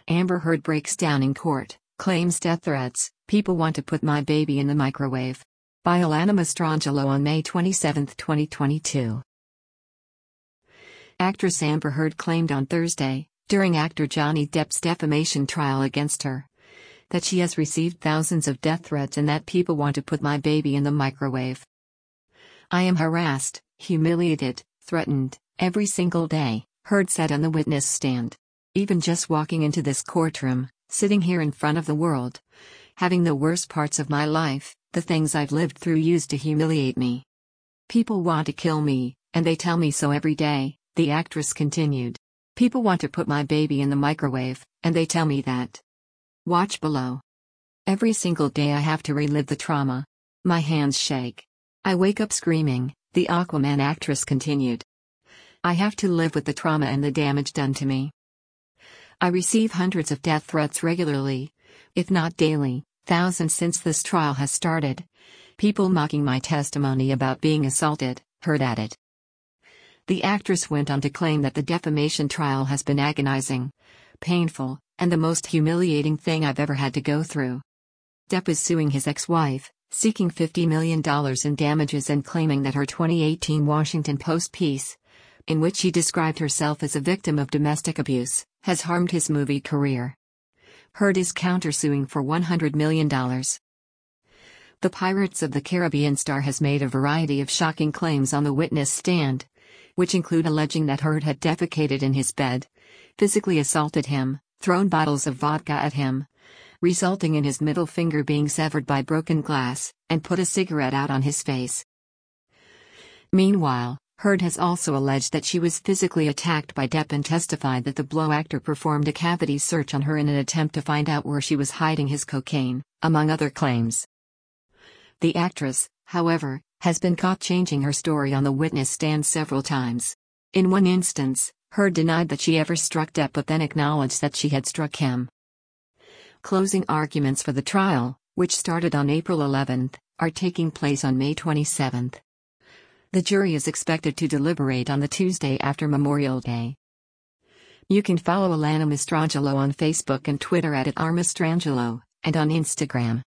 Amber Heard breaks down in court, claims death threats, people want to put my baby in the microwave. By Alana Mastrangelo on May 27, 2022. Actress Amber Heard claimed on Thursday, during actor Johnny Depp's defamation trial against her, that she has received thousands of death threats and that people want to put my baby in the microwave. I am harassed, humiliated, threatened, every single day, Heard said on the witness stand. Even just walking into this courtroom, sitting here in front of the world, having the worst parts of my life, the things I've lived through used to humiliate me. People want to kill me, and they tell me so every day, the actress continued. People want to put my baby in the microwave, and they tell me that. Watch below. Every single day I have to relive the trauma. My hands shake. I wake up screaming, the Aquaman actress continued. I have to live with the trauma and the damage done to me. I receive hundreds of death threats regularly, if not daily, thousands since this trial has started. People mocking my testimony about being assaulted, Heard added. The actress went on to claim that the defamation trial has been agonizing, painful, and the most humiliating thing I've ever had to go through. Depp is suing his ex-wife, seeking $50 million in damages and claiming that her 2018 Washington Post piece, in which she described herself as a victim of domestic abuse, has harmed his movie career. Heard is countersuing for $100 million. The Pirates of the Caribbean star has made a variety of shocking claims on the witness stand, which include alleging that Heard had defecated in his bed, physically assaulted him, thrown bottles of vodka at him, resulting in his middle finger being severed by broken glass, and put a cigarette out on his face. Meanwhile, Heard has also alleged that she was physically attacked by Depp and testified that the Blow actor performed a cavity search on her in an attempt to find out where she was hiding his cocaine, among other claims. The actress, however, has been caught changing her story on the witness stand several times. In one instance, Heard denied that she ever struck Depp but then acknowledged that she had struck him. Closing arguments for the trial, which started on April 11, are taking place on May 27. The jury is expected to deliberate on the Tuesday after Memorial Day. You can follow Alana Mastrangelo on Facebook and Twitter @Mastrangelo, and on Instagram